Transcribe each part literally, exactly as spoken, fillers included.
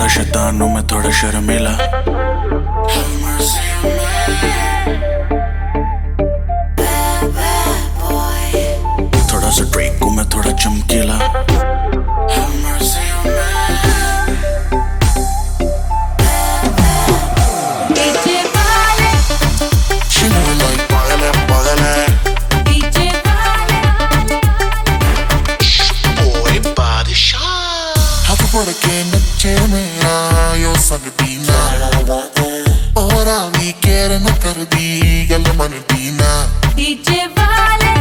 थोड़ा शैतान हूँ मैं थोड़ा शर्मीला। थोड़ा सा ड्रेक हूँ मैं थोड़ा चमकीला। पड़ के नचे मेरा यो सकती ना और आवी केर न कर दी गल मन दीना डीजे वाले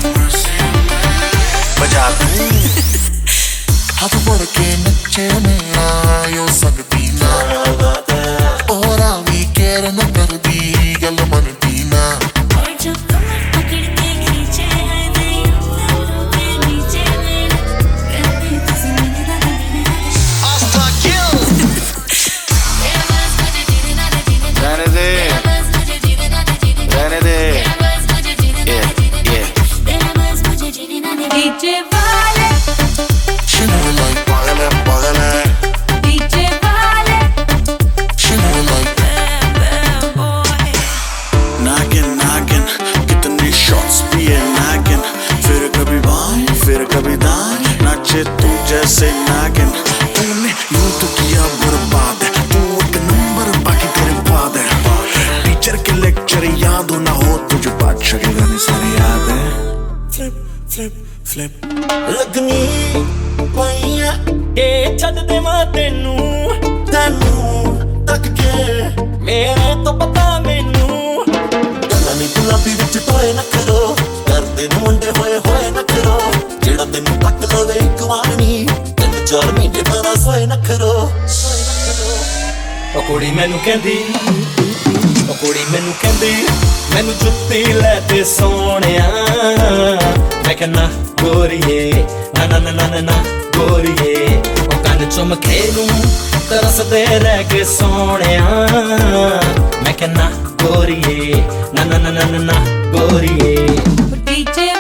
बजा दे। हाथ पड़ के नचे मेरा यो सकती ना और आवी केर न कर दी गल मन दीना। और जब कमर पकड़ के खींचे है दियों के नीचे मेरे कहते तुझे मैंने ना रहने दे रहने दे। डीजे वाले She know it like pagale pagale. DJ वाले She know it like bad boy नागिन नागिन कितने शॉट्स पिए नागिन, फिर कभी बाएं फिर कभी दाएं नाचे तू जैसे नागिन। तूने यूं तो किया बर्बाद, तू एक नंबर बाकी तेरे बाद है। टीचर के लेक्चर याद हो ना हो तुझे बादशाह के गाने सारे याद है। फ्लिप फ्लिप फ्लिप लगनी पाइया के छद देवां तेनू तेनू तक के मेरे तो पता मैनू गल्लां नी गुलाबी विच टोए न करो करदे न मुंडे होए होए न करो जेड़ा तेनू तक लवे इक वार नी तीन चार महीने तारा सोए न करो। ओ कुड़ी मैनू कहंदी ओ कुड़ी मैनू कहंदी मैनू जुत्ती लै दे सोहणिया। मैं कहना गोरीए ना ना ना ना ना गोरीए ओ कंन चुम खेलूं तरसदे रह के सोहणिया। मैं कहना गोरीए ना ना ना ना ना गोरीए डीजे